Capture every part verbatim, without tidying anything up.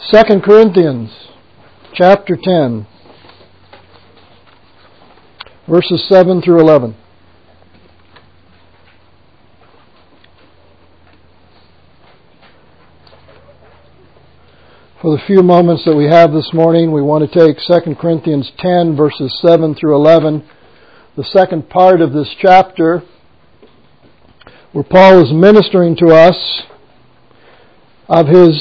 Second Corinthians chapter ten, verses seven through eleven. For the few moments that we have this morning, we want to take Second Corinthians ten, verses seven through eleven, the second part of this chapter, where Paul is ministering to us of his,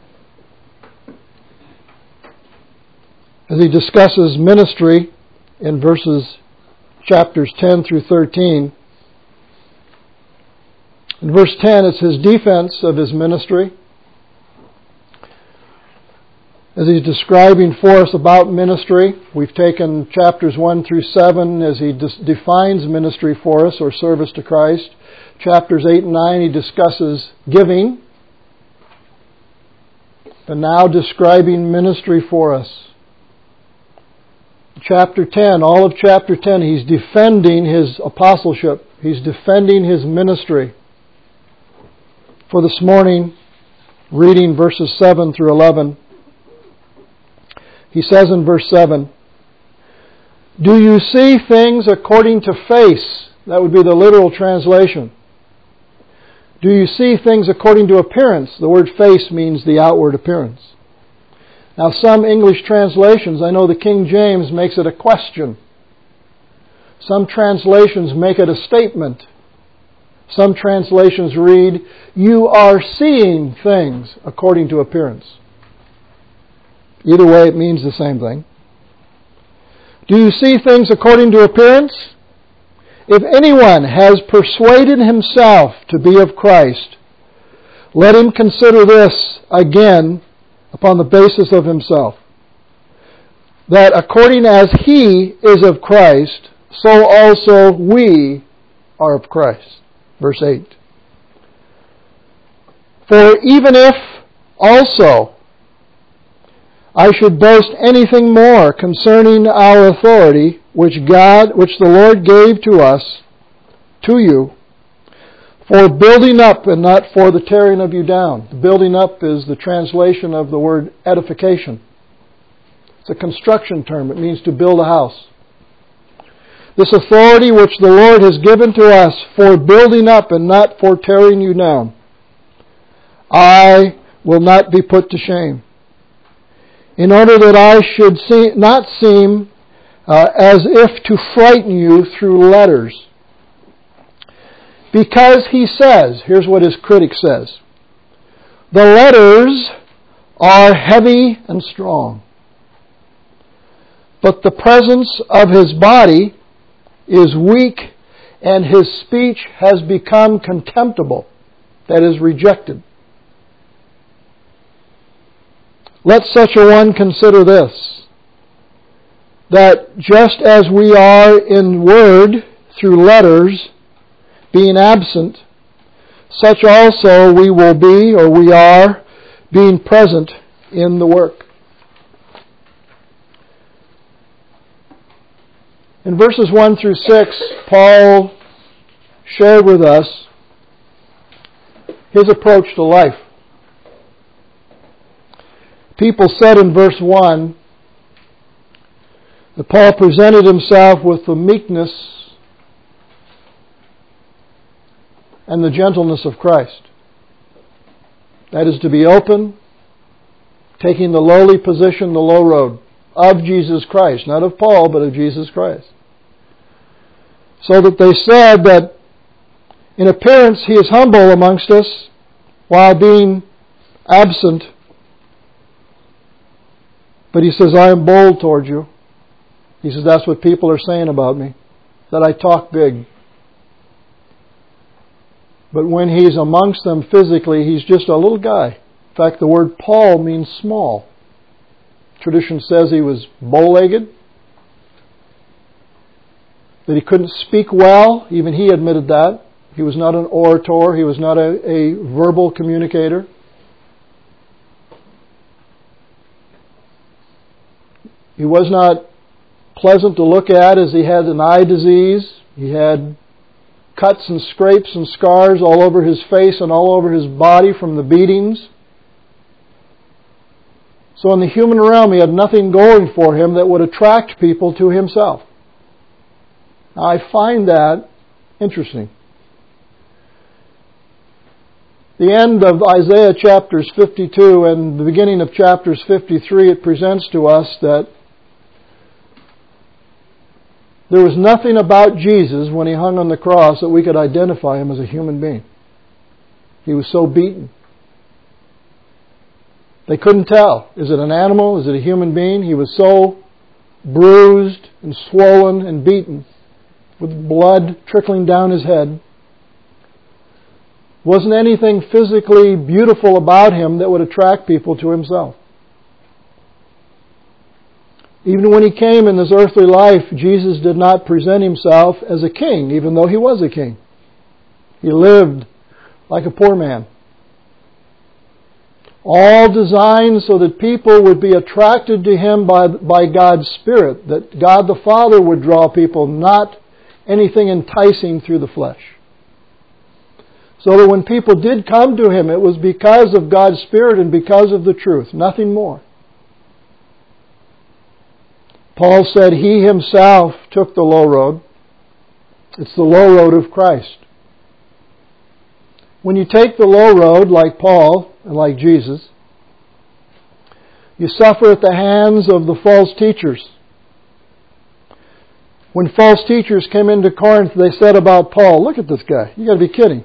as he discusses ministry in verses chapters ten through thirteen. In verse ten, it's his defense of his ministry, as he's describing for us about ministry. We've taken chapters one through seven as he dis- defines ministry for us, or service to Christ. Chapters eight and nine, he discusses giving. And now describing ministry for us. Chapter ten, all of chapter ten, he's defending his apostleship. He's defending his ministry. For this morning, reading verses seven through eleven, he says in verse seven, "Do you see things according to face?" That would be the literal translation. "Do you see things according to appearance?" The word face means the outward appearance. Now some English translations, I know the King James makes it a question. Some translations make it a statement. Some translations read, "You are seeing things according to appearance." Either way, it means the same thing. Do you see things according to appearance? If anyone has persuaded himself to be of Christ, let him consider this again upon the basis of himself, that according as he is of Christ, so also we are of Christ. Verse eight. For even if also I should boast anything more concerning our authority, which God, which the Lord gave to us, to you, for building up and not for the tearing of you down. The building up is the translation of the word edification. It's a construction term. It means to build a house. This authority which the Lord has given to us for building up and not for tearing you down, I will not be put to shame, in order that I should see, not seem uh, as if to frighten you through letters. Because he says, here's what his critic says, the letters are heavy and strong, but the presence of his body is weak, and his speech has become contemptible, that is, rejected. Let such a one consider this, that just as we are in word through letters, being absent, such also we will be, or we are, being present in the work. In verses one through six, Paul shared with us his approach to life. People said in verse one that Paul presented himself with the meekness and the gentleness of Christ. That is to be open, taking the lowly position, the low road of Jesus Christ. Not of Paul, but of Jesus Christ. So that they said that in appearance he is humble amongst us while being absent. But he says, I am bold toward you. He says, that's what people are saying about me, that I talk big. But when he's amongst them physically, he's just a little guy. In fact, the word Paul means small. Tradition says he was bow-legged, that he couldn't speak well. Even he admitted that. He was not an orator. He was not a, a verbal communicator. He was not pleasant to look at, as he had an eye disease. He had cuts and scrapes and scars all over his face and all over his body from the beatings. So in the human realm, he had nothing going for him that would attract people to himself. Now, I find that interesting. The end of Isaiah chapters fifty-two and the beginning of chapters fifty-three, it presents to us that there was nothing about Jesus when he hung on the cross that we could identify him as a human being. He was so beaten. They couldn't tell. Is it an animal? Is it a human being? He was so bruised and swollen and beaten with blood trickling down his head. Wasn't anything physically beautiful about him that would attract people to himself. Even when he came in this earthly life, Jesus did not present himself as a king, even though he was a king. He lived like a poor man. All designed so that people would be attracted to him by, by God's Spirit, that God the Father would draw people, not anything enticing through the flesh. So that when people did come to him, it was because of God's Spirit and because of the truth, nothing more. Paul said he himself took the low road. It's the low road of Christ. When you take the low road, like Paul and like Jesus, you suffer at the hands of the false teachers. When false teachers came into Corinth, they said about Paul, look at this guy, you got to be kidding.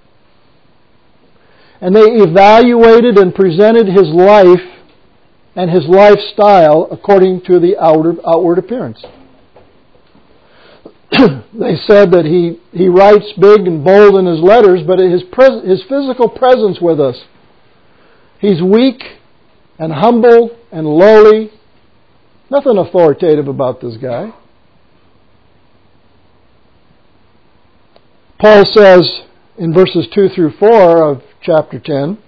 And they evaluated and presented his life and his lifestyle according to the outward, outward appearance. They said that he, he writes big and bold in his letters, but his, pres- his physical presence with us, he's weak and humble and lowly. Nothing authoritative about this guy. Paul says in verses two through four of chapter ten,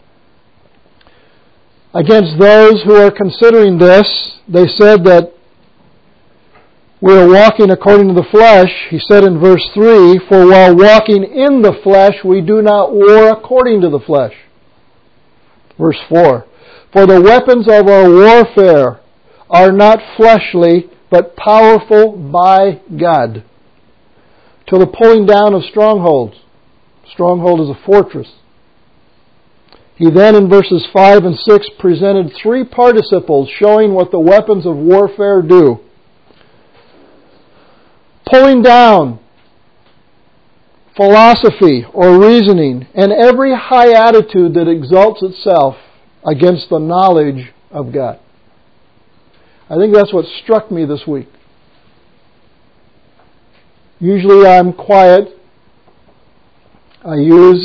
against those who are considering this, they said that we are walking according to the flesh. He said in verse three, for while walking in the flesh, we do not war according to the flesh. Verse four, for the weapons of our warfare are not fleshly, but powerful by God, to the pulling down of strongholds. Stronghold is a fortress. He then in verses five and six presented three participles showing what the weapons of warfare do. Pulling down philosophy or reasoning and every high attitude that exalts itself against the knowledge of God. I think that's what struck me this week. Usually I'm quiet. I use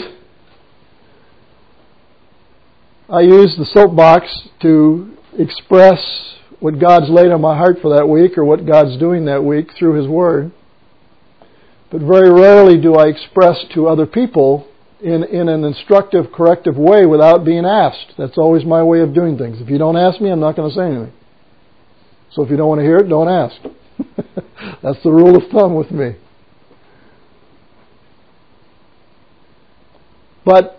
I use the soapbox to express what God's laid on my heart for that week or what God's doing that week through His Word. But very rarely do I express to other people in, in an instructive, corrective way without being asked. That's always my way of doing things. If you don't ask me, I'm not going to say anything. So if you don't want to hear it, don't ask. That's the rule of thumb with me. But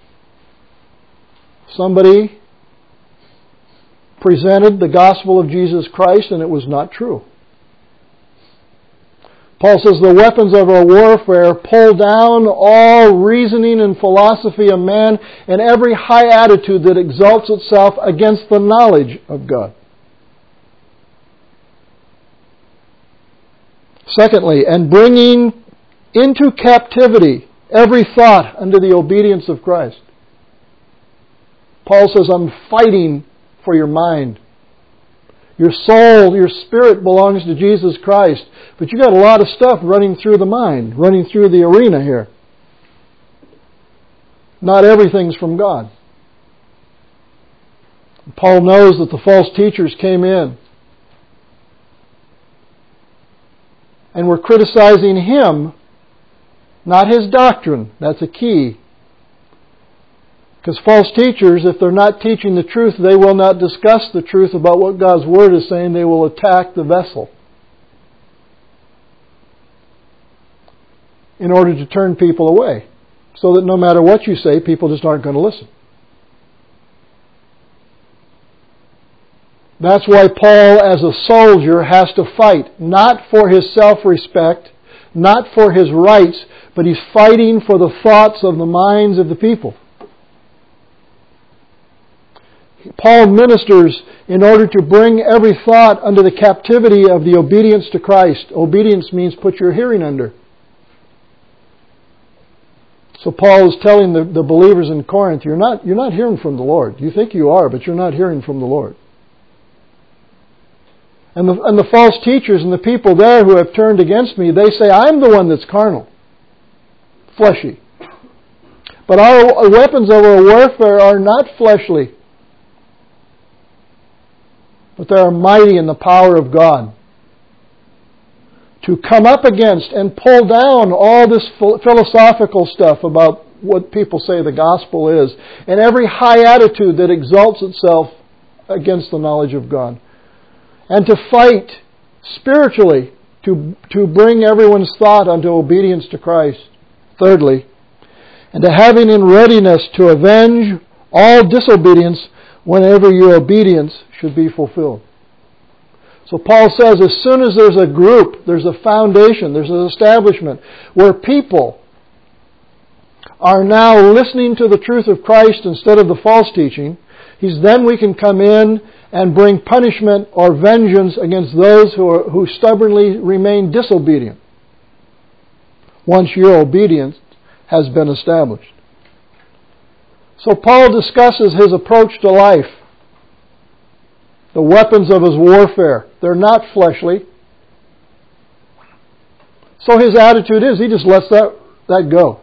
somebody presented the gospel of Jesus Christ and it was not true. Paul says the weapons of our warfare pull down all reasoning and philosophy of man and every high attitude that exalts itself against the knowledge of God. Secondly, and bringing into captivity every thought unto the obedience of Christ. Paul says, I'm fighting for your mind. Your soul, your spirit belongs to Jesus Christ. But you got a lot of stuff running through the mind, running through the arena here. Not everything's from God. Paul knows that the false teachers came in and were criticizing him, not his doctrine. That's a key. Because false teachers, if they're not teaching the truth, they will not discuss the truth about what God's Word is saying. They will attack the vessel in order to turn people away. So that no matter what you say, people just aren't going to listen. That's why Paul, as a soldier, has to fight, not for his self-respect, not for his rights, but he's fighting for the thoughts of the minds of the people. Paul ministers in order to bring every thought under the captivity of the obedience to Christ. Obedience means put your hearing under. So Paul is telling the, the believers in Corinth, you're not, you're not hearing from the Lord. You think you are, but you're not hearing from the Lord. And the, and the false teachers and the people there who have turned against me, they say, I'm the one that's carnal, fleshy. But our weapons of our warfare are not fleshly, but they are mighty in the power of God to come up against and pull down all this philosophical stuff about what people say the gospel is, and every high attitude that exalts itself against the knowledge of God. And to fight spiritually to, to bring everyone's thought unto obedience to Christ. Thirdly, and to having in readiness to avenge all disobedience whenever your obedience should be fulfilled. So Paul says as soon as there's a group, there's a foundation, there's an establishment where people are now listening to the truth of Christ instead of the false teaching, he's then we can come in and bring punishment or vengeance against those who are, who stubbornly remain disobedient once your obedience has been established. So Paul discusses his approach to life, the weapons of his warfare. They're not fleshly. So his attitude is he just lets that, that go.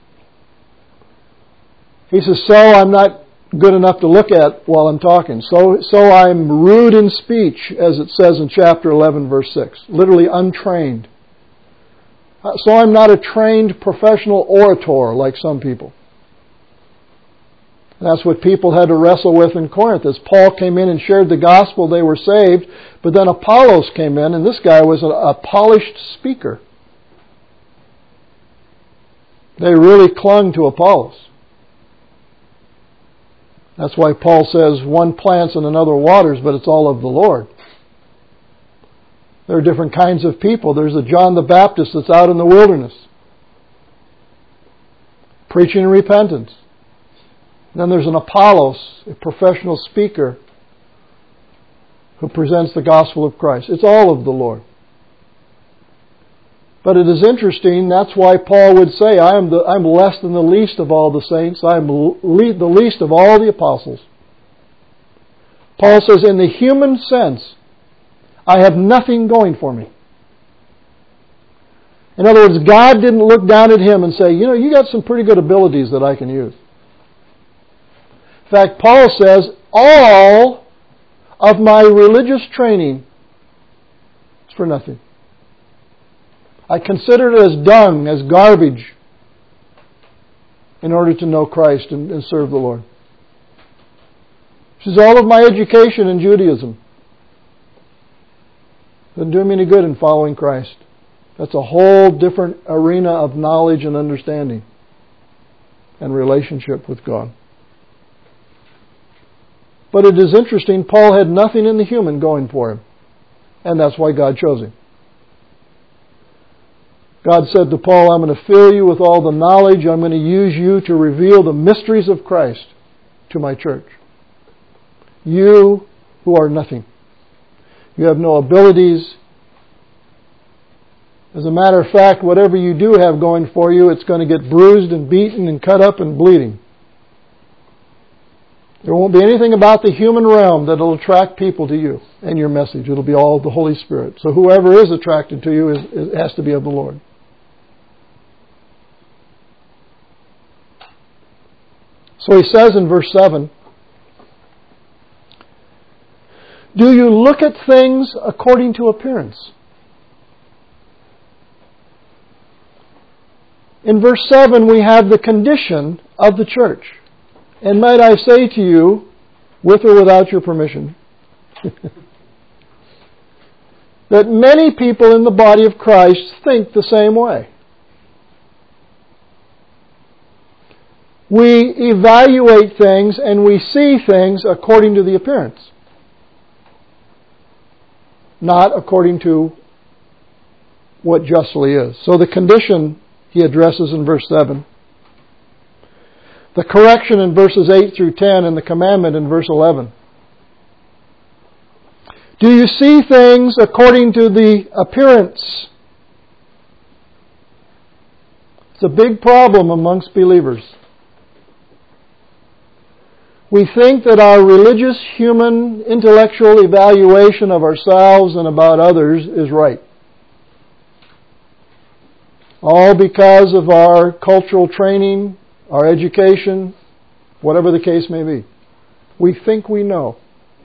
He says, so I'm not good enough to look at while I'm talking. So, so I'm rude in speech, as it says in chapter eleven, verse six. Literally untrained. So I'm not a trained professional orator like some people. That's what people had to wrestle with in Corinth. As Paul came in and shared the gospel, they were saved. But then Apollos came in, and this guy was a, a polished speaker. They really clung to Apollos. That's why Paul says one plants and another waters, but it's all of the Lord. There are different kinds of people. There's a John the Baptist that's out in the wilderness, preaching repentance. Then there's an Apollos, a professional speaker, who presents the gospel of Christ. It's all of the Lord. But it is interesting, that's why Paul would say, I am the, I'm less than the least of all the saints. I am le- the least of all the apostles. Paul says, in the human sense, I have nothing going for me. In other words, God didn't look down at him and say, you know, you got some pretty good abilities that I can use. In fact, Paul says, all of my religious training is for nothing. I consider it as dung, as garbage, in order to know Christ and, and serve the Lord. He says, all of my education in Judaism doesn't do me any good in following Christ. That's a whole different arena of knowledge and understanding and relationship with God. But it is interesting, Paul had nothing in the human going for him. And that's why God chose him. God said to Paul, I'm going to fill you with all the knowledge. I'm going to use you to reveal the mysteries of Christ to my church. You who are nothing. You have no abilities. As a matter of fact, whatever you do have going for you, it's going to get bruised and beaten and cut up and bleeding. There won't be anything about the human realm that will attract people to you and your message. It'll be all the Holy Spirit. So whoever is attracted to you is, is, has to be of the Lord. So he says in verse seven, do you look at things according to appearance? In verse seven we have the condition of the church. And might I say to you, with or without your permission, that many people in the body of Christ think the same way. We evaluate things and we see things according to the appearance. not according to what justly is. So the condition he addresses in verse seven, the correction in verses eight through ten, and the commandment in verse eleven. Do you see things according to the appearance? It's a big problem amongst believers. We think that our religious, human, intellectual evaluation of ourselves and about others is right. All because of our cultural training, our education, whatever the case may be. We think we know.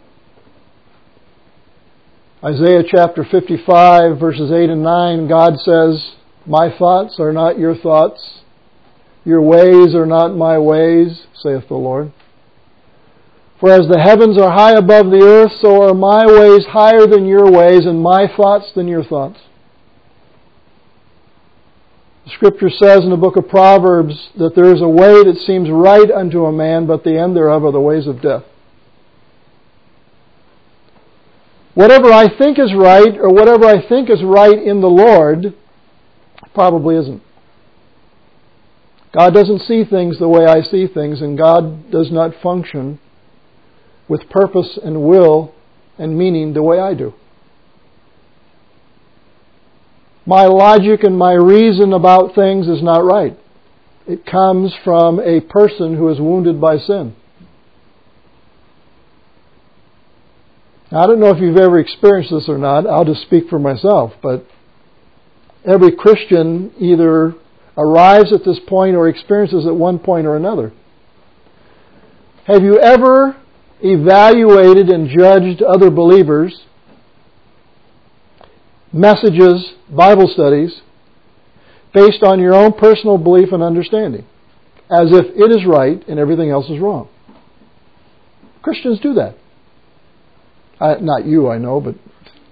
Isaiah chapter fifty-five, verses eight and nine, God says, "My thoughts are not your thoughts, your ways are not my ways, saith the Lord. For as the heavens are high above the earth, so are my ways higher than your ways, and my thoughts than your thoughts." The Scripture says in the book of Proverbs that there is a way that seems right unto a man, but the end thereof are the ways of death. Whatever I think is right, or whatever I think is right in the Lord, probably isn't. God doesn't see things the way I see things, and God does not function with purpose and will and meaning the way I do. My logic and my reason about things is not right. It comes from a person who is wounded by sin. Now, I don't know if you've ever experienced this or not. I'll just speak for myself. But every Christian either arrives at this point or experiences at one point or another. Have you ever evaluated and judged other believers, messages, Bible studies, based on your own personal belief and understanding, as if it is right and everything else is wrong? Christians do that. I, not you, I know, but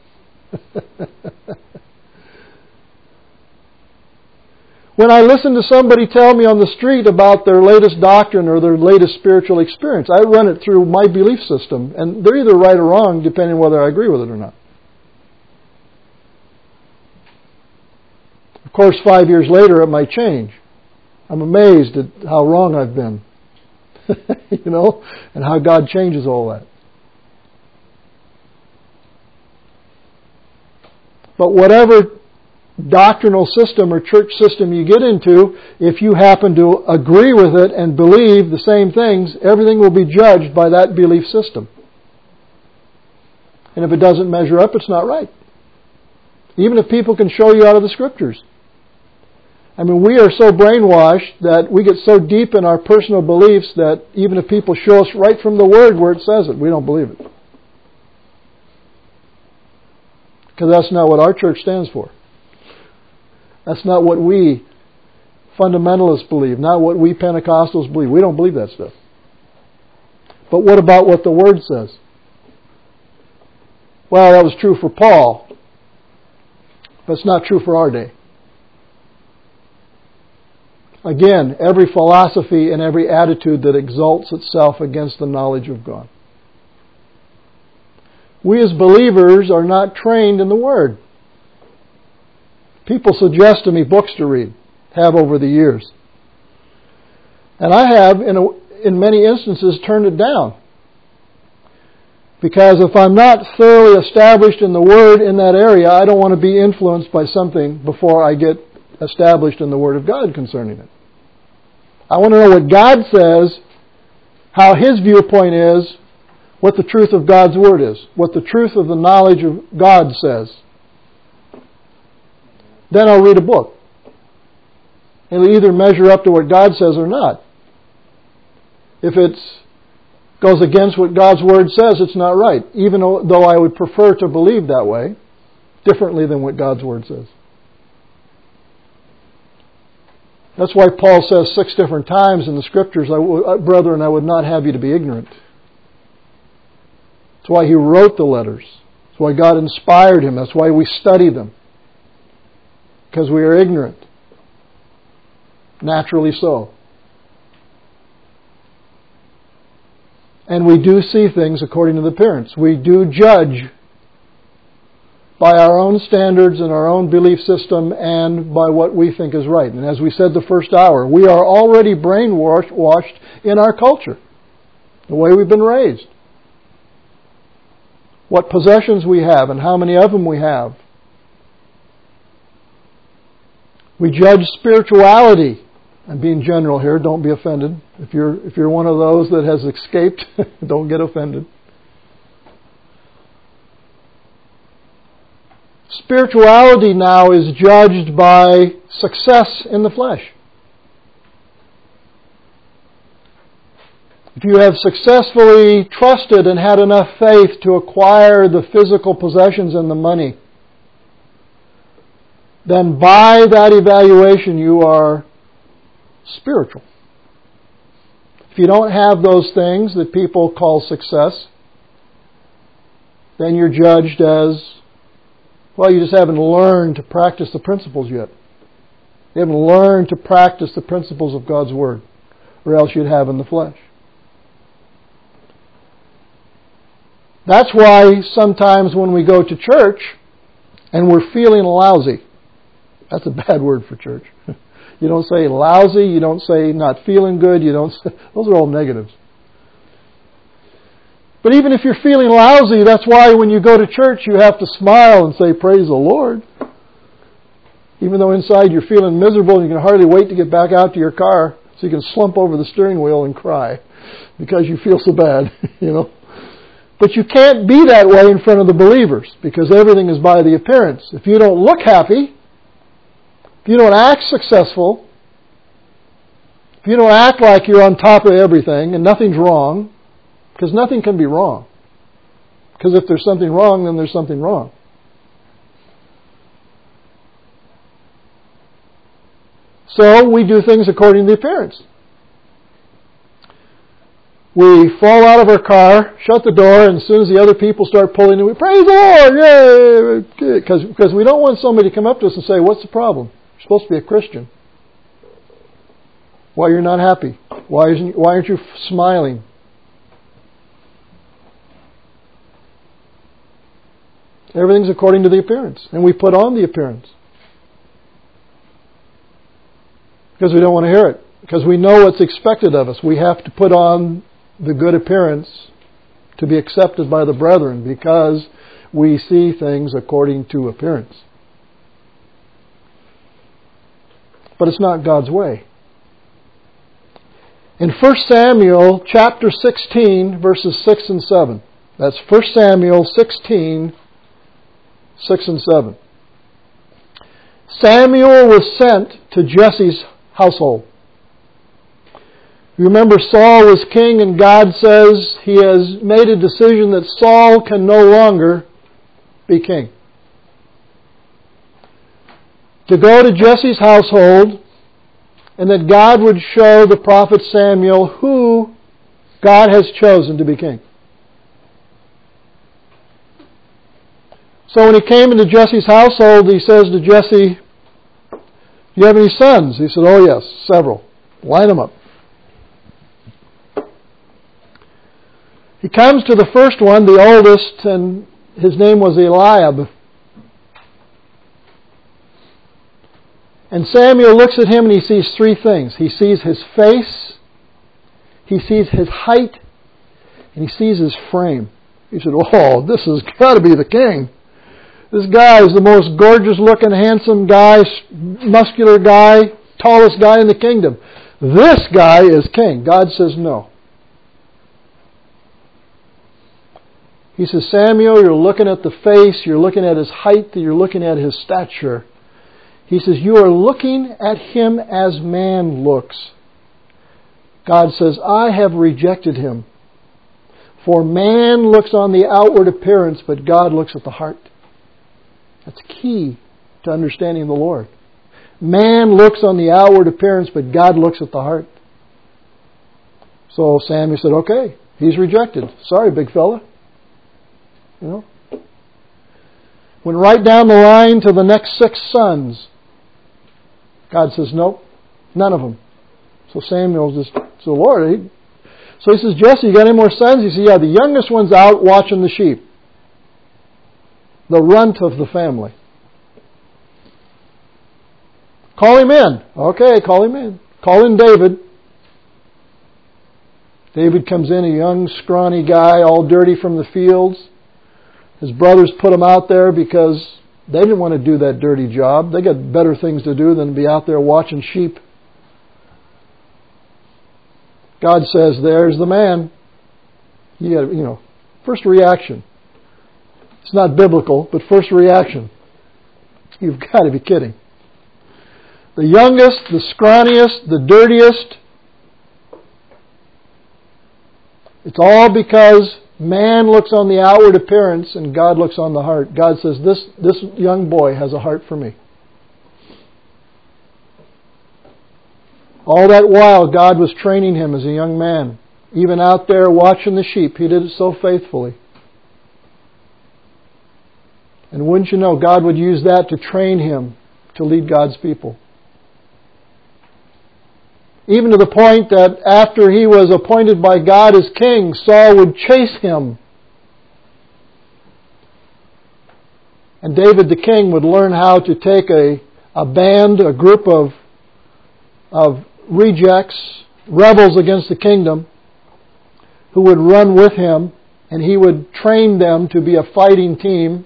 when I listen to somebody tell me on the street about their latest doctrine or their latest spiritual experience, I run it through my belief system, and they're either right or wrong depending on whether I agree with it or not. Of course, five years later it might change. I'm amazed at how wrong I've been, you know, and how God changes all that. But whatever doctrinal system or church system you get into, if you happen to agree with it and believe the same things, everything will be judged by that belief system. And if it doesn't measure up, it's not right. Even if people can show you out of the Scriptures. I mean, we are so brainwashed that we get so deep in our personal beliefs that even if people show us right from the Word where it says it, we don't believe it. Because that's not what our church stands for. That's not what we fundamentalists believe, not what we Pentecostals believe. We don't believe that stuff. But what about what the Word says? Well, that was true for Paul, but it's not true for our day. Again, every philosophy and every attitude that exalts itself against the knowledge of God. We as believers are not trained in the Word. People suggest to me books to read, have over the years. And I have, in, a, in many instances, turned it down. Because if I'm not thoroughly established in the Word in that area, I don't want to be influenced by something before I get established in the Word of God concerning it. I want to know what God says, how His viewpoint is, what the truth of God's Word is, what the truth of the knowledge of God says. Then I'll read a book. It'll either measure up to what God says or not. If it goes against what God's Word says, it's not right, even though I would prefer to believe that way, differently than what God's Word says. That's why Paul says six different times in the Scriptures, "Brethren, I would not have you to be ignorant." That's why he wrote the letters. That's why God inspired him. That's why we study them. Because we are ignorant. Naturally so. And we do see things according to the appearance. We do judge by our own standards and our own belief system and by what we think is right. And as we said the first hour, we are already brainwashed in our culture, the way we've been raised, what possessions we have and how many of them we have. We judge spirituality. I'm being general here, don't be offended. If you're if you're one of those that has escaped, don't get offended. Spirituality now is judged by success in the flesh. If you have successfully trusted and had enough faith to acquire the physical possessions and the money, then by that evaluation you are spiritual. If you don't have those things that people call success, then you're judged as, well, you just haven't learned to practice the principles yet. You haven't learned to practice the principles of God's Word, or else you'd have in the flesh. That's why sometimes when we go to church and we're feeling lousy, that's a bad word for church. You don't say lousy, you don't say not feeling good, you don't say, those are all negatives. But even if you're feeling lousy, that's why when you go to church you have to smile and say, praise the Lord. Even though inside you're feeling miserable and you can hardly wait to get back out to your car so you can slump over the steering wheel and cry because you feel so bad, you know. But you can't be that way in front of the believers because everything is by the appearance. If you don't look happy, if you don't act successful, if you don't act like you're on top of everything and nothing's wrong, because nothing can be wrong. Because if there's something wrong, then there's something wrong. So we do things according to the appearance. We fall out of our car, shut the door, and as soon as the other people start pulling in, we praise the Lord! Yay! Because, because we don't want somebody to come up to us and say, what's the problem? You're supposed to be a Christian. Why you're not happy? Why isn't? Why aren't you smiling? Everything's according to the appearance. And we put on the appearance. Because we don't want to hear it. Because we know what's expected of us. We have to put on the good appearance to be accepted by the brethren because we see things according to appearance. But it's not God's way. In First Samuel chapter sixteen, verses six and seven. That's First Samuel sixteen, six and seven. Samuel was sent to Jesse's household. You remember Saul was king and God says He has made a decision that Saul can no longer be king. To go to Jesse's household and that God would show the prophet Samuel who God has chosen to be king. So when he came into Jesse's household, he says to Jesse, do you have any sons? He said, oh yes, several. Line them up. He comes to the first one, the oldest, and his name was Eliab. And Samuel looks at him and he sees three things. He sees his face, he sees his height, and he sees his frame. He said, oh, this has got to be the king. This guy is the most gorgeous looking, handsome guy, muscular guy, tallest guy in the kingdom. This guy is king. God says no. He says, Samuel, you're looking at the face, you're looking at his height, you're looking at his stature. He says, you are looking at him as man looks. God says, I have rejected him. For man looks on the outward appearance, but God looks at the heart. That's key to understanding the Lord. Man looks on the outward appearance, but God looks at the heart. So Samuel said, okay, he's rejected. Sorry, big fella. You know? Went right down the line to the next six sons. God says, nope, none of them. So Samuel just said, Lord, he... so he says, Jesse, you got any more sons? He said, yeah, the youngest one's out watching the sheep. the runt of the family. Call him in. Okay, call him in. Call in David. David comes in, a young, scrawny guy, all dirty from the fields. His brothers put him out there because they didn't want to do that dirty job. They got better things to do than be out there watching sheep. God says, there's the man. You got, you know, first reaction. It's not biblical, but first reaction. You've got to be kidding. The youngest, the scrawniest, the dirtiest. It's all because man looks on the outward appearance and God looks on the heart. God says, this, this young boy has a heart for me. All that while, God was training him as a young man. Even out there watching the sheep, he did it so faithfully. And wouldn't you know, God would use that to train him to lead God's people. Even to the point that after he was appointed by God as king, Saul would chase him. And David the king would learn how to take a, a band, a group of, of rejects, rebels against the kingdom, who would run with him, and he would train them to be a fighting team.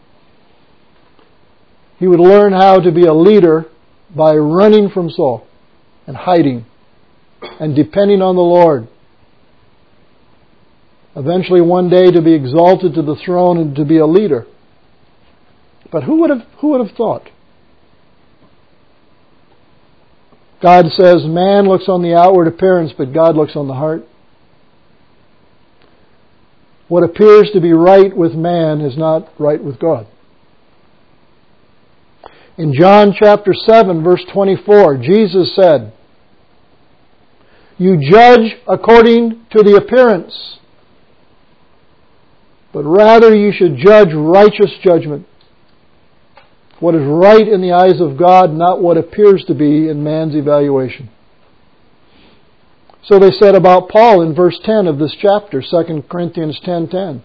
He would learn how to be a leader by running from Saul and hiding and depending on the Lord. Eventually one day to be exalted to the throne and to be a leader. But who would have, who would have thought? God says man looks on the outward appearance, but God looks on the heart. What appears to be right with man is not right with God. In John chapter seven, verse twenty-four, Jesus said, "You judge according to the appearance, but rather you should judge righteous judgment. What is right in the eyes of God, not what appears to be in man's evaluation." So they said about Paul in verse ten of this chapter, Second Corinthians ten ten.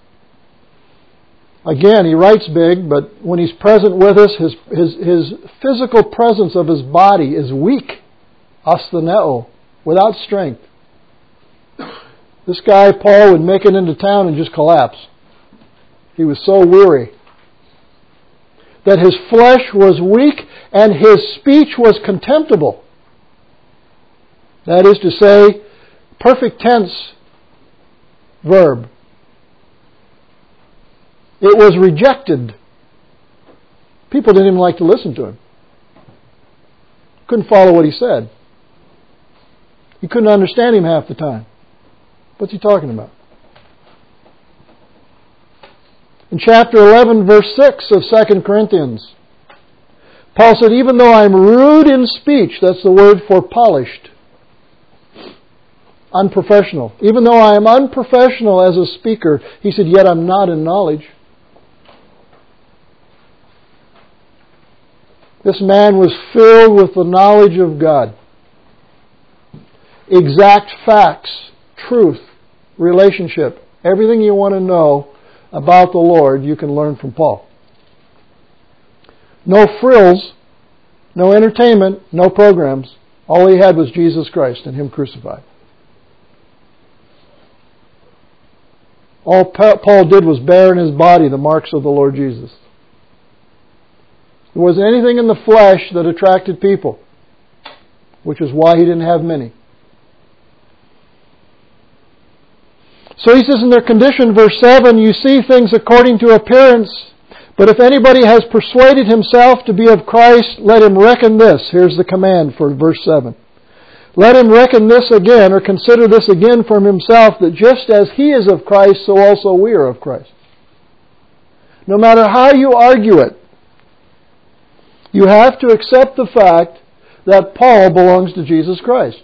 Again, he writes big, but when he's present with us, his, his, his physical presence of his body is weak. Astheneo, without strength. This guy, Paul, would make it into town and just collapse. He was so weary. That his flesh was weak and his speech was contemptible. That is to say, perfect tense verb. It was rejected. People didn't even like to listen to him. Couldn't follow what he said. You couldn't understand him half the time. What's he talking about? In chapter eleven, verse six of Second Corinthians, Paul said, "Even though I'm rude in speech," that's the word for polished, unprofessional. "Even though I am unprofessional as a speaker," he said, "yet I'm not in knowledge." This man was filled with the knowledge of God. Exact facts, truth, relationship, everything you want to know about the Lord, you can learn from Paul. No frills, no entertainment, no programs. All he had was Jesus Christ and Him crucified. All Paul did was bear in his body the marks of the Lord Jesus. There wasn't anything in the flesh that attracted people, which is why he didn't have many. So he says in their condition, verse seven, "You see things according to appearance, but if anybody has persuaded himself to be of Christ, let him reckon this." Here's the command for verse seven. "Let him reckon this again, or consider this again from himself, that just as he is of Christ, so also we are of Christ." No matter how you argue it, you have to accept the fact that Paul belongs to Jesus Christ.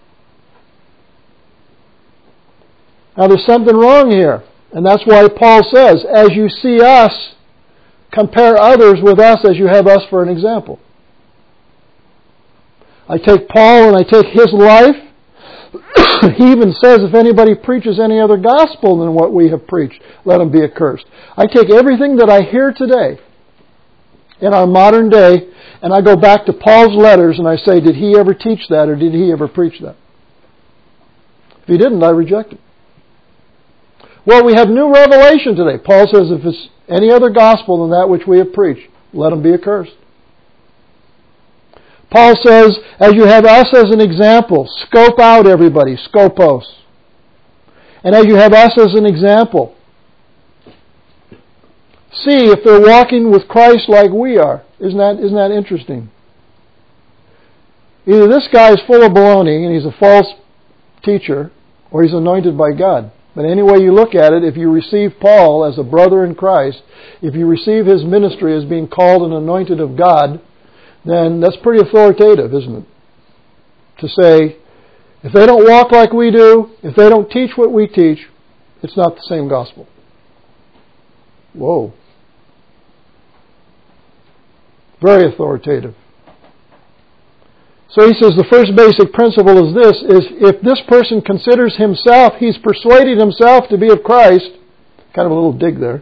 Now there's something wrong here, and that's why Paul says, "As you see us, compare others with us as you have us for an example." I take Paul and I take his life He even says, if anybody preaches any other gospel than what we have preached, let him be accursed. I take everything that I hear today in our modern day, and I go back to Paul's letters and I say, did he ever teach that or did he ever preach that? If he didn't, I reject it. Well, we have new revelation today. Paul says, if it's any other gospel than that which we have preached, let him be accursed. Paul says, as you have us as an example, scope out everybody, scopos. And as you have us as an example, see if they're walking with Christ like we are. Isn't that, isn't that interesting? Either this guy is full of baloney and he's a false teacher, or he's anointed by God. But any way you look at it, if you receive Paul as a brother in Christ, if you receive his ministry as being called and anointed of God, then that's pretty authoritative, isn't it? To say, if they don't walk like we do, if they don't teach what we teach, it's not the same gospel. Whoa. Very authoritative. So he says the first basic principle is this, is if this person considers himself, he's persuaded himself to be of Christ, kind of a little dig there.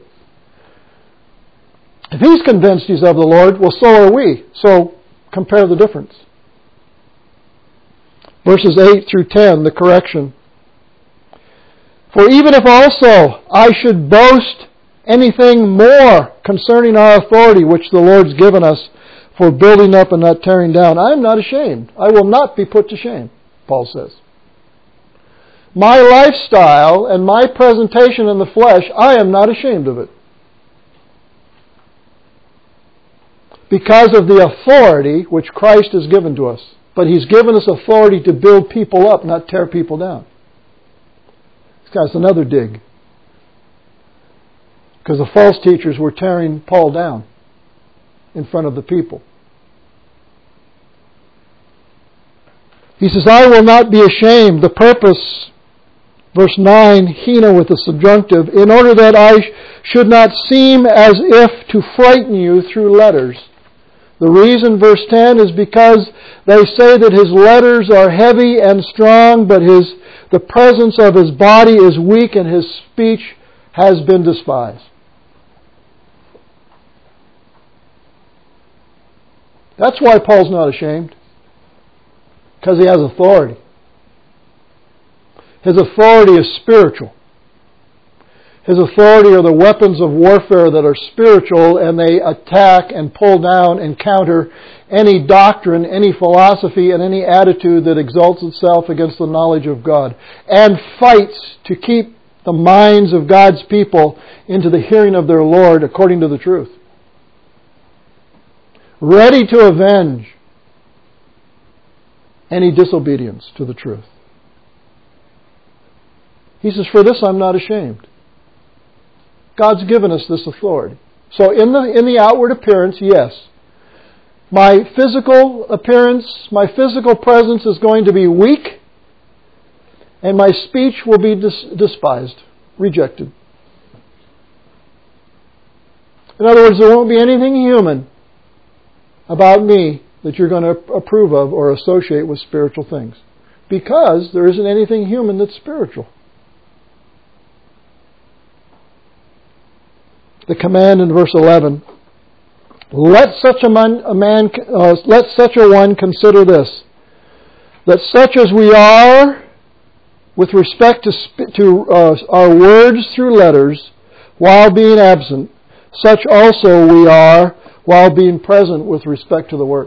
If he's convinced he's of the Lord, well, so are we. So compare the difference. Verses eight through ten, the correction. For even if also I should boast anything more concerning our authority, which the Lord's given us for building up and not tearing down, I am not ashamed. I will not be put to shame, Paul says. My lifestyle and my presentation in the flesh, I am not ashamed of it. Because of the authority which Christ has given to us. But He's given us authority to build people up, not tear people down. This guy's another dig. Because the false teachers were tearing Paul down in front of the people. He says, I will not be ashamed. The purpose, verse nine, hina with the subjunctive, in order that I should not seem as if to frighten you through letters. The reason, verse ten, is because they say that his letters are heavy and strong, but his the presence of his body is weak and his speech has been despised. That's why Paul's not ashamed. Because he has authority. His authority is spiritual. His authority are the weapons of warfare that are spiritual, and they attack and pull down and counter any doctrine, any philosophy, and any attitude that exalts itself against the knowledge of God, and fights to keep the minds of God's people into the hearing of their Lord according to the truth. Ready to avenge any disobedience to the truth. He says, for this I'm not ashamed. God's given us this authority. So in the in the outward appearance, yes. My physical appearance, my physical presence is going to be weak, and my speech will be dis- despised, rejected. In other words, there won't be anything human about me that you're going to approve of or associate with spiritual things. Because there isn't anything human that's spiritual. The command in verse eleven, let such a man, a man uh, let such a one consider this, that such as we are with respect to, sp- to uh, our words through letters, while being absent, such also we are while being present with respect to the work.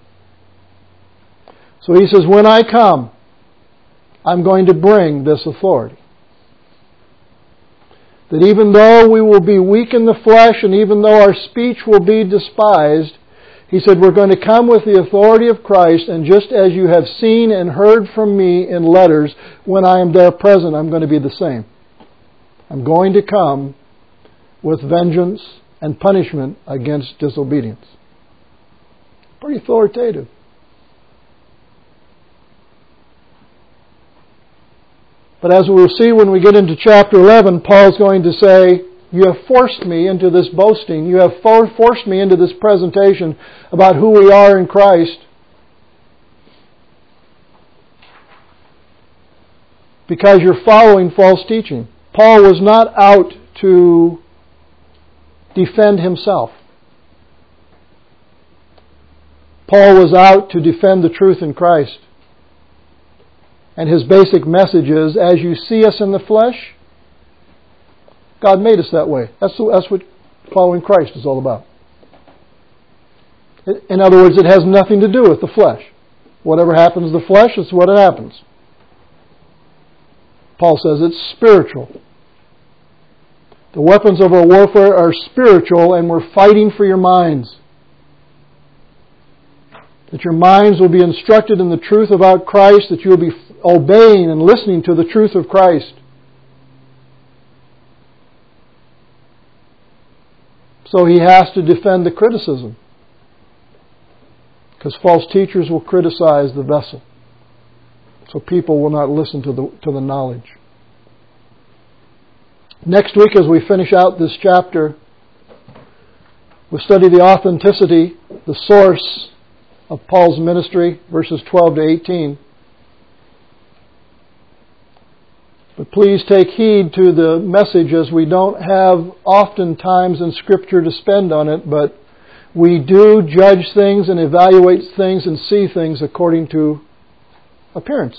So he says, when I come, I'm going to bring this authority. That even though we will be weak in the flesh and even though our speech will be despised, he said, we're going to come with the authority of Christ, and just as you have seen and heard from me in letters, when I am there present, I'm going to be the same. I'm going to come with vengeance and punishment against disobedience. Pretty authoritative. But as we'll see when we get into chapter eleven, Paul's going to say, you have forced me into this boasting. You have for- forced me into this presentation about who we are in Christ. because you're following false teaching. Paul was not out to defend himself. Paul was out to defend the truth in Christ. And his basic message is, as you see us in the flesh, God made us that way. That's, that's what following Christ is all about. In other words, it has nothing to do with the flesh. Whatever happens to the flesh is what it happens. Paul says it's spiritual. The weapons of our warfare are spiritual, and we're fighting for your minds. That your minds will be instructed in the truth about Christ, that you will be obeying and listening to the truth of Christ. So he has to defend the criticism, because false teachers will criticize the vessel. So people will not listen to the, to the knowledge. Next week, as we finish out this chapter, we'll study the authenticity, the source of Paul's ministry, verses twelve to eighteen. But please take heed to the message, as we don't have often times in Scripture to spend on it, but we do judge things and evaluate things and see things according to appearance.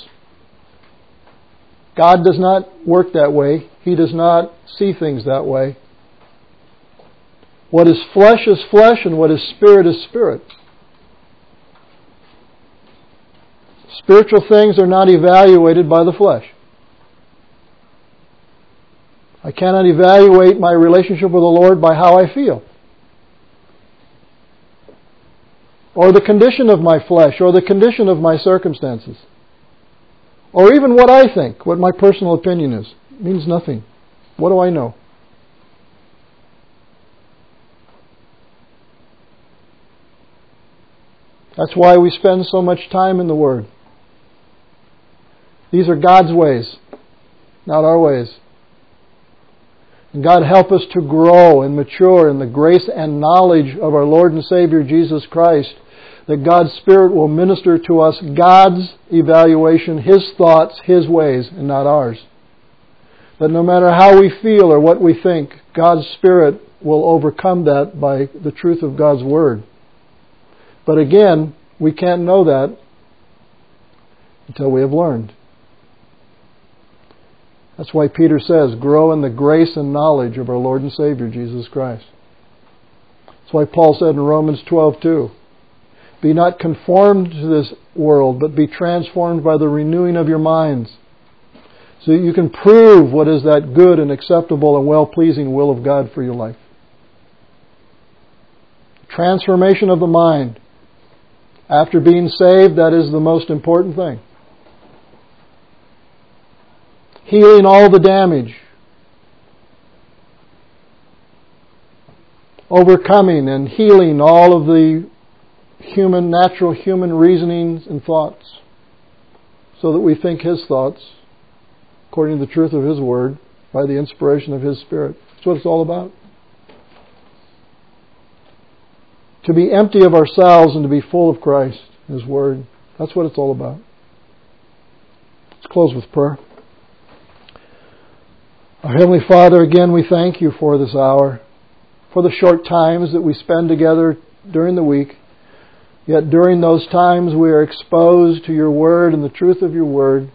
God does not work that way. He does not see things that way. What is flesh is flesh, and what is spirit is spirit. Spiritual things are not evaluated by the flesh. I cannot evaluate my relationship with the Lord by how I feel, or the condition of my flesh, or the condition of my circumstances, or even what I think, what my personal opinion is. It means nothing. What do I know? That's why we spend so much time in the Word. These are God's ways, not our ways. And God help us to grow and mature in the grace and knowledge of our Lord and Savior Jesus Christ, that God's Spirit will minister to us God's evaluation, His thoughts, His ways, and not ours. That no matter how we feel or what we think, God's Spirit will overcome that by the truth of God's Word. But again, we can't know that until we have learned. That's why Peter says, grow in the grace and knowledge of our Lord and Savior, Jesus Christ. That's why Paul said in Romans twelve two, be not conformed to this world, but be transformed by the renewing of your minds, so that you can prove what is that good and acceptable and well-pleasing will of God for your life. Transformation of the mind. After being saved, that is the most important thing. Healing all the damage. Overcoming and healing all of the human, natural human reasonings and thoughts, so that we think His thoughts according to the truth of His Word by the inspiration of His Spirit. That's what it's all about. To be empty of ourselves and to be full of Christ, His Word. That's what it's all about. Let's close with prayer. Our Heavenly Father, again we thank You for this hour, for the short times that we spend together during the week. Yet during those times we are exposed to Your Word and the truth of Your Word.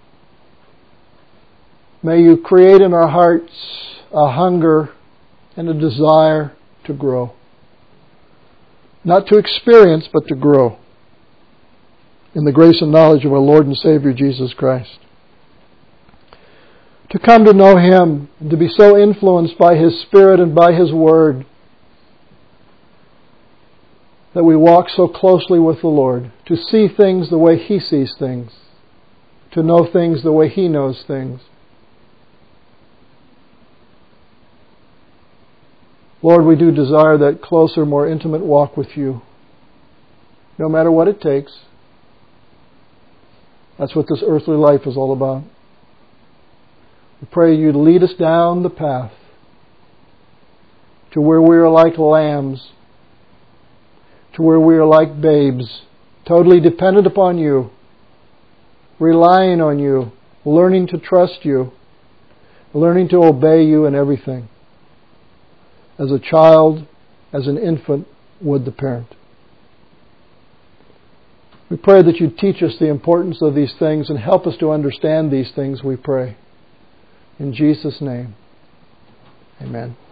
May You create in our hearts a hunger and a desire to grow. Not to experience, but to grow in the grace and knowledge of our Lord and Savior Jesus Christ. To come to know Him, and to be so influenced by His Spirit and by His Word, that we walk so closely with the Lord, to see things the way He sees things, to know things the way He knows things. Lord, we do desire that closer, more intimate walk with You, no matter what it takes. That's what this earthly life is all about. We pray You to lead us down the path to where we are like lambs, to where we are like babes, totally dependent upon You, relying on You, learning to trust You, learning to obey You in everything, as a child, as an infant would the parent. We pray that You teach us the importance of these things and help us to understand these things, we pray. In Jesus' name, amen.